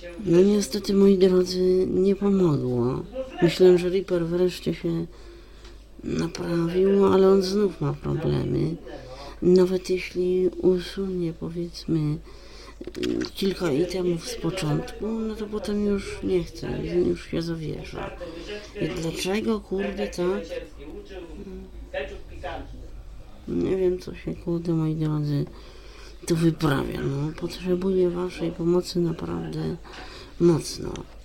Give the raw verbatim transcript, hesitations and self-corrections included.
No niestety, moi drodzy, nie pomogło. Myślę, że Reaper wreszcie się naprawił, ale on znów ma problemy. Nawet jeśli usunie, powiedzmy, kilka itemów z początku, no to potem już nie chce, już się zawiesza. I dlaczego, kurde, tak? Nie wiem, co się, kurde, moi drodzy, tu wyprawia. No, potrzebuję waszej pomocy naprawdę mocno.